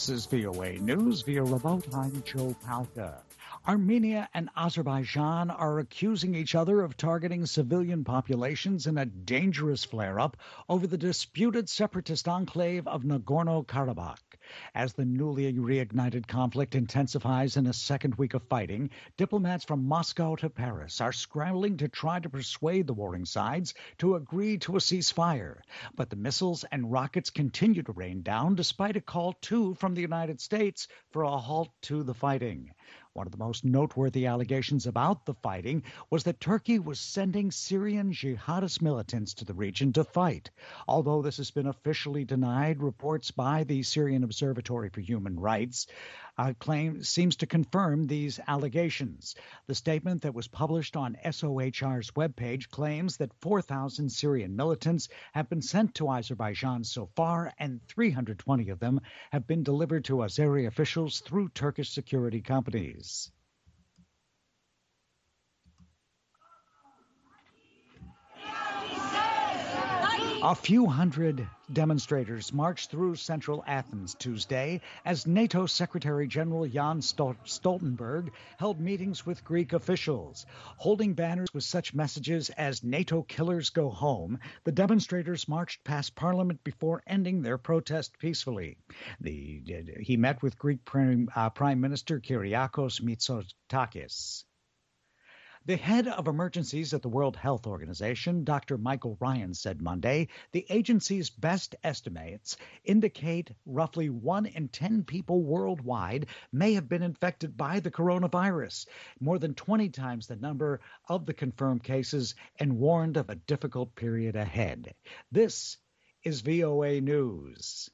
This is VOA News via remote. I'm Joe Palca. Armenia and Azerbaijan are accusing each other of targeting civilian populations in a dangerous flare-up over the disputed separatist enclave of Nagorno-Karabakh. As the newly reignited conflict intensifies in a second week of fighting, diplomats from Moscow to Paris are scrambling to try to persuade the warring sides to agree to a ceasefire. But the missiles and rockets continue to rain down despite a call, too, from the United States for a halt to the fighting. One of the most noteworthy allegations about the fighting was that Turkey was sending Syrian jihadist militants to the region to fight. Although this has been officially denied, reports by the Syrian Observatory for Human Rights seems to confirm these allegations. The statement that was published on SOHR's webpage claims that 4,000 Syrian militants have been sent to Azerbaijan so far, and 320 of them have been delivered to Azeri officials through Turkish security companies. A few hundred demonstrators marched through central Athens Tuesday as NATO Secretary General Jan Stoltenberg held meetings with Greek officials. Holding banners with such messages as "NATO killers go home," the demonstrators marched past Parliament before ending their protest peacefully. He met with Greek Prime Minister Kyriakos Mitsotakis. The head of emergencies at the World Health Organization, Dr. Michael Ryan, said Monday the agency's best estimates indicate roughly 1 in 10 people worldwide may have been infected by the coronavirus, more than 20 times the number of the confirmed cases, and warned of a difficult period ahead. This is VOA News.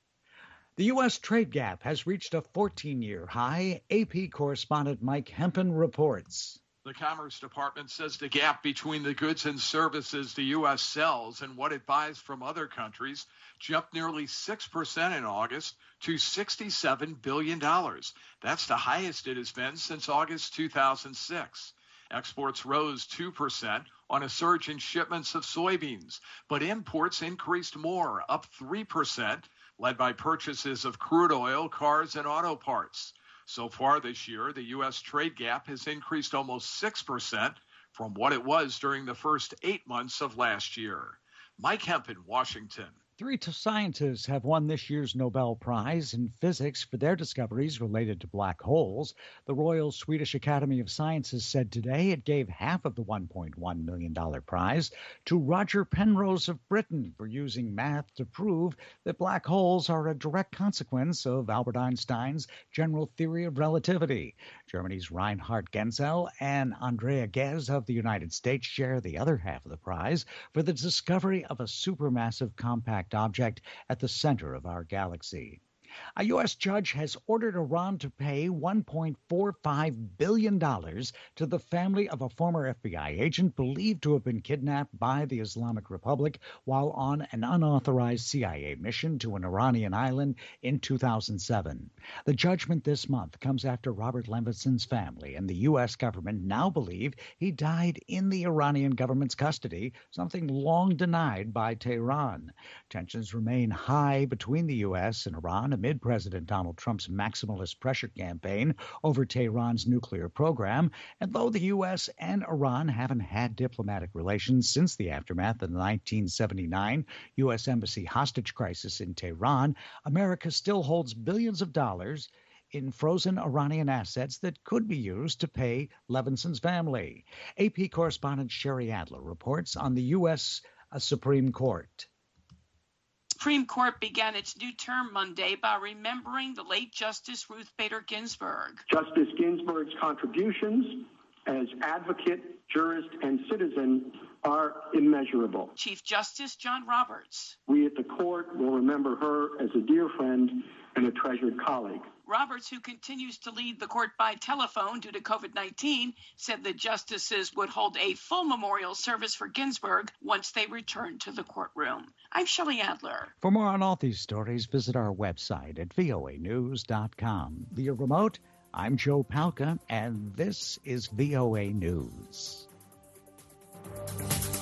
The U.S. trade gap has reached a 14-year high. AP correspondent Mike Hempen reports. The Commerce Department says the gap between the goods and services the U.S. sells and what it buys from other countries jumped nearly 6% in August to $67 billion. That's the highest it has been since August 2006. Exports rose 2% on a surge in shipments of soybeans, but imports increased more, up 3%, led by purchases of crude oil, cars, and auto parts. So far this year, the U.S. trade gap has increased almost 6% from what it was during the first 8 months of last year. Mike Hempen, Washington. 3 scientists have won this year's Nobel Prize in Physics for their discoveries related to black holes. The Royal Swedish Academy of Sciences said today it gave half of the $1.1 million prize to Roger Penrose of Britain for using math to prove that black holes are a direct consequence of Albert Einstein's general theory of relativity. Germany's Reinhard Genzel and Andrea Ghez of the United States share the other half of the prize for the discovery of a supermassive compact object at the center of our galaxy. A U.S. judge has ordered Iran to pay $1.45 billion to the family of a former FBI agent believed to have been kidnapped by the Islamic Republic while on an unauthorized CIA mission to an Iranian island in 2007. The judgment this month comes after Robert Levinson's family and the U.S. government now believe he died in the Iranian government's custody, something long denied by Tehran. Tensions remain high between the U.S. and Iran amid President Donald Trump's maximalist pressure campaign over Tehran's nuclear program. And though the U.S. and Iran haven't had diplomatic relations since the aftermath of the 1979 U.S. Embassy hostage crisis in Tehran, America still holds billions of dollars in frozen Iranian assets that could be used to pay Levinson's family. AP correspondent Sherry Adler reports on the U.S. Supreme Court. Supreme Court began its new term Monday by remembering the late Justice Ruth Bader Ginsburg. Justice Ginsburg's contributions as advocate, jurist, and citizen are immeasurable. Chief Justice John Roberts. We at the court will remember her as a dear friend and a treasured colleague. Roberts, who continues to lead the court by telephone due to COVID-19, said the justices would hold a full memorial service for Ginsburg once they return to the courtroom. I'm Shelley Adler. For more on all these stories, visit our website at voanews.com. Via remote, I'm Joe Palca, and this is VOA News.